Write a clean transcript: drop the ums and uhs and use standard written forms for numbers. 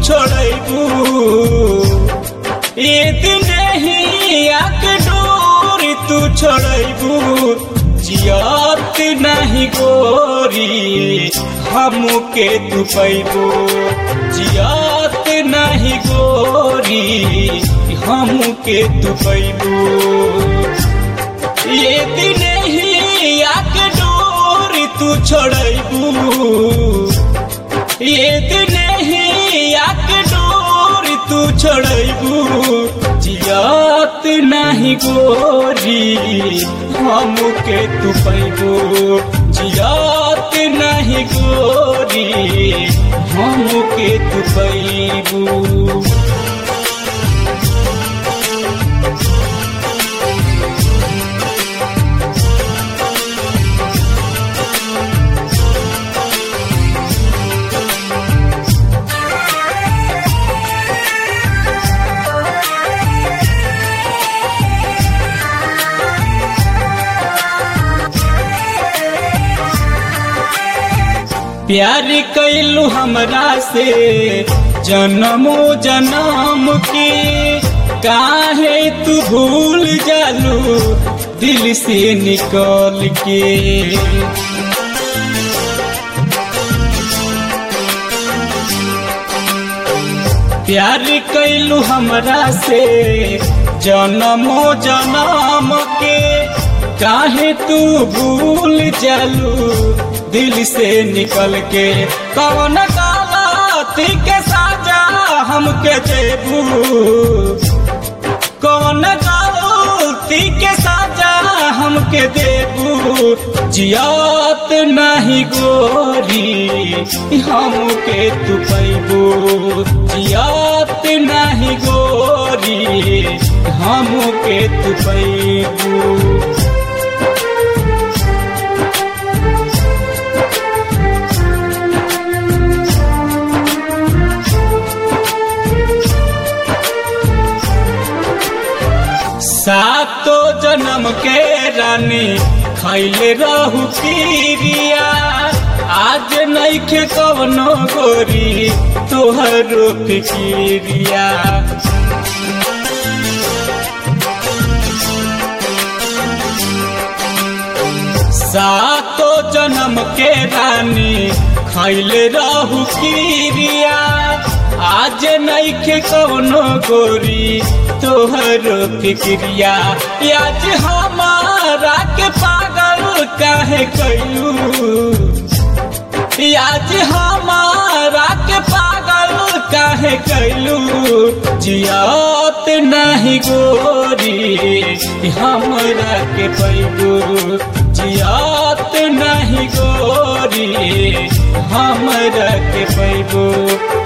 छोड़बू ये दिन ही आके डोर तू छोड़बू जियत नहीं गोरी हमके तू पैबू जियत नहीं गोरी हमके तू पैबू ये दिन ही आके डोर तू छोड़बू ये दिन ही आके डोर तू छोड़बू जियत नहीं गोरी हमके तू पैबू जियत नहीं गोरी हमके तू पैबू। प्यार कैलू हमरा से जन्मो जन्म के काहे तू भूल जालू दिल से निकल के प्यार कैलू हमरा से जन्मो जन्म के काहे तू भूल जालू दिल से निकल के कौन गलती के साजा हमके देबू कौन गलती के साजा हमके देबू जियत नहीं गोरी हमके तू पैबू जियत नहीं गोरी हमके तू पैबू। सातो जन्म के रानी खैले रहू पीरिया आज नइखे कवनो गोरी तोहरो फिकिरिया सातो जन्म के रानी खैले रहू पीरिया आज नइखे कवनो गोरी तोहरो फिक्रिया आज हमारा के पागल काहे कैलू आज हमारा के पागल काहे कैलू जियत नहीं गोरी हमरा के पैबू जियत नहीं गोरी हमरा के पैबू।